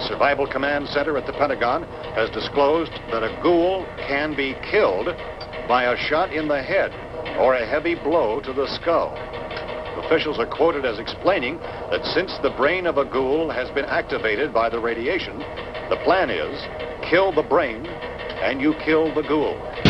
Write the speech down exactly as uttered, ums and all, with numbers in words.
Survival Command Center at the Pentagon has disclosed that a ghoul can be killed by a shot in the head or a heavy blow to the skull. Officials are quoted as explaining that since the brain of a ghoul has been activated by the radiation, the plan is kill the brain and you kill the ghoul.